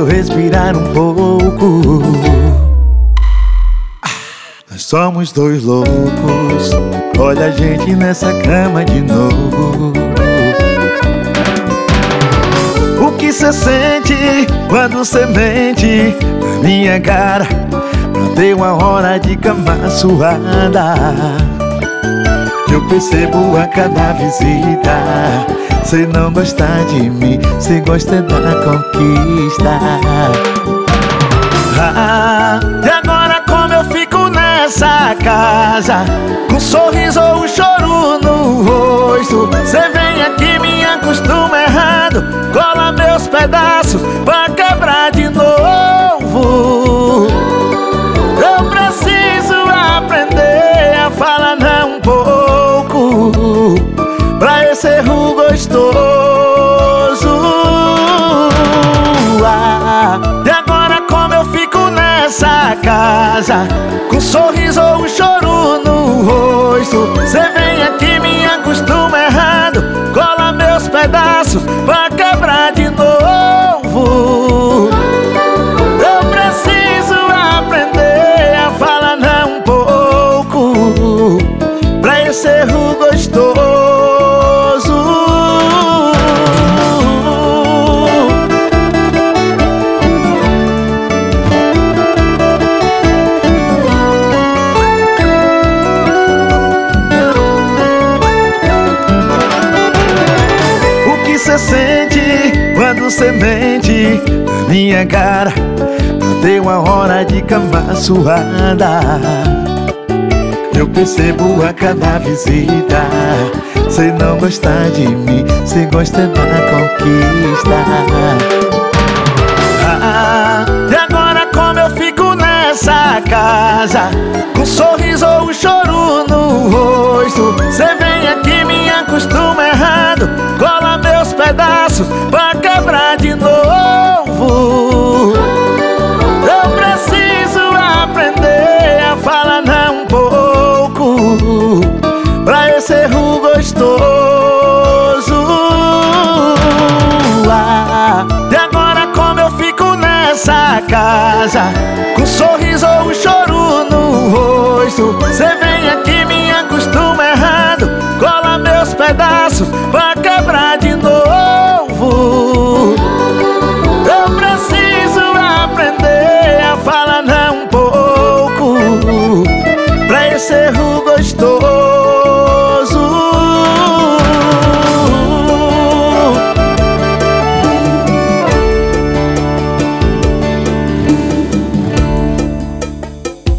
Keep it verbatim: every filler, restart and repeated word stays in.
eu respirar um pouco. Nós somos dois loucos, olha a gente nessa cama de novo. O que cê sente quando cê mente na minha cara? Não tem uma hora de cama suada. Eu percebo a cada visita, cê não gosta de mim, cê gosta da conquista. Ah, e agora como eu fico nessa casa, com um sorriso ou um choro no rosto? Cê vem aqui, me acostuma errado, cola meus pedaços pra quebrar de novo. Eu preciso aprender a falar não um pouco, pra esse erro gostoso. Ah, e agora como eu fico nessa casa, com um sorriso ou um choro no rosto? Cê vem aqui, me acostuma errado, cola meus pedaços pra quebrar de novo. Eu preciso aprender a falar não um pouco, pra esse erro gostoso. Cê sente quando cê mente na minha cara? Não tem uma hora de cama suada. Eu percebo a cada visita, cê não gosta de mim, cê gosta da conquista. Ah, e agora como eu fico nessa casa, com um sorriso ou um choro no rosto? Cê vem aqui, me acostuma errado, cola meus pedaços pra quebrar de novo. Eu preciso aprender a falar não um pouco, pra esse erro gostoso. Ah, e agora como eu fico nessa casa, com um sorriso ou um choro no rosto? Cê vem aqui, me acostuma errado, cola meus pedaços pra quebrar de novo. Eu preciso aprender a falar não um pouco, pra esse erro gostoso.